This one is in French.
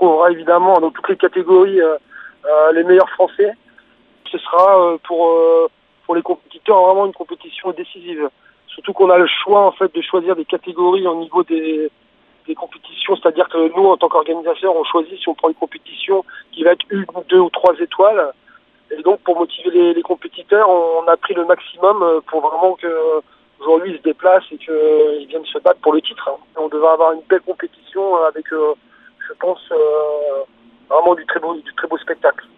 retrouvera évidemment dans toutes les catégories les meilleurs Français. Ce sera pour les compétiteurs vraiment une compétition décisive. Surtout qu'on a le choix en fait de choisir des catégories au niveau des compétitions, c'est-à-dire que nous en tant qu'organisateurs on choisit si on prend une compétition qui va être 1, 2 ou 3 étoiles. Et donc pour motiver les compétiteurs, on a pris le maximum pour vraiment que aujourd'hui ils se déplacent et qu'ils viennent se battre pour le titre. On devrait avoir une belle compétition avec, je pense, vraiment du très beau spectacle.